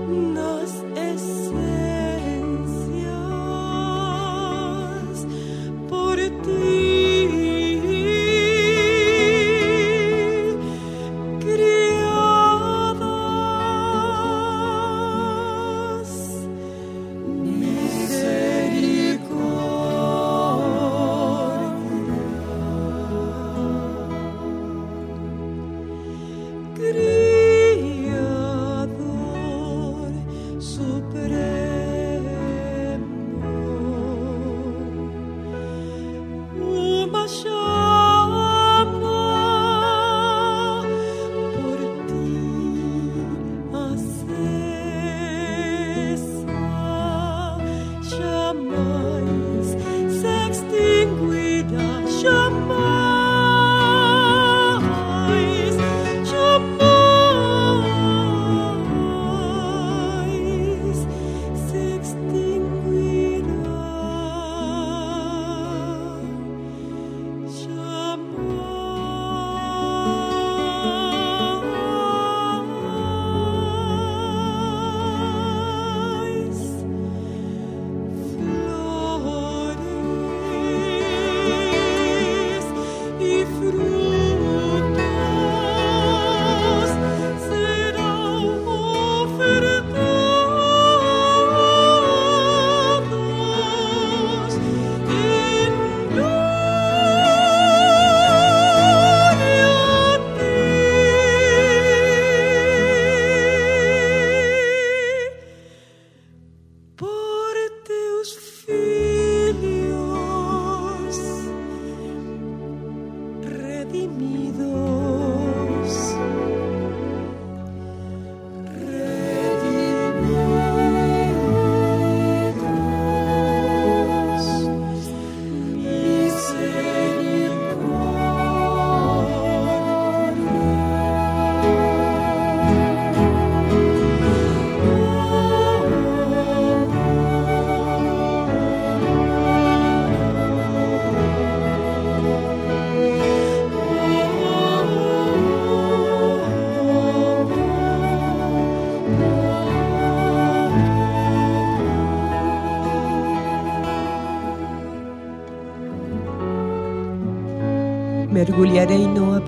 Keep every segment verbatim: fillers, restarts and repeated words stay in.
mergulharei no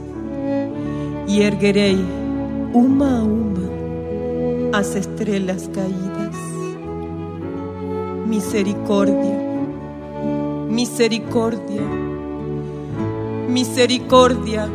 abismo y erguerei uma a uma as estrelas caídas. Misericórdia, misericórdia, misericórdia.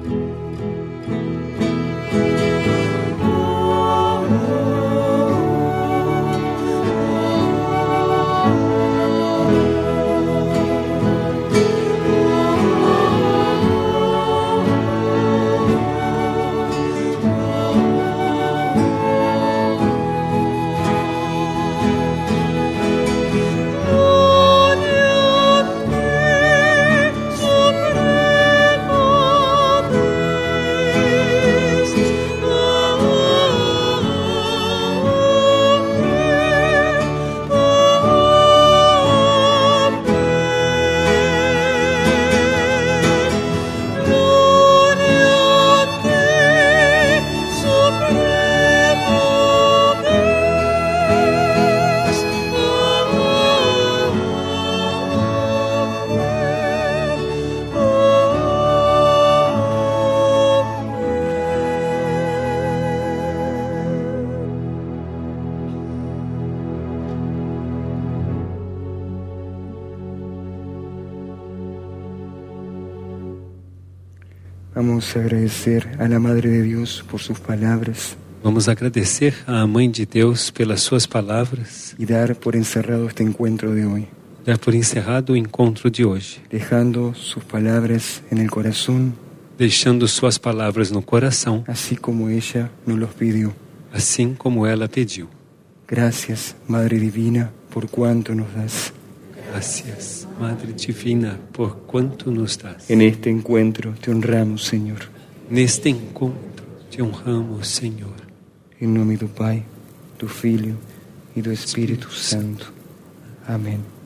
Vamos a agradecer a la Madre de Dios por sus palabras. Vamos agradecer à Mãe de Deus pelas suas palavras. Y dar por encerrado este encuentro de hoy. Dar por encerrado o encontro de hoje. Dejando sus palabras en el corazón. Deixando suas palavras no coração. Así como ella nos los pidió. Assim como ela pediu. Gracias, Madre Divina, por cuanto nos das. Gracias, Madre Divina, por quanto nos das. En este encuentro te honramos, Señor. Neste encontro te honramos, Senhor. Em nome do Pai, do Filho e do Espírito Santo. Amém.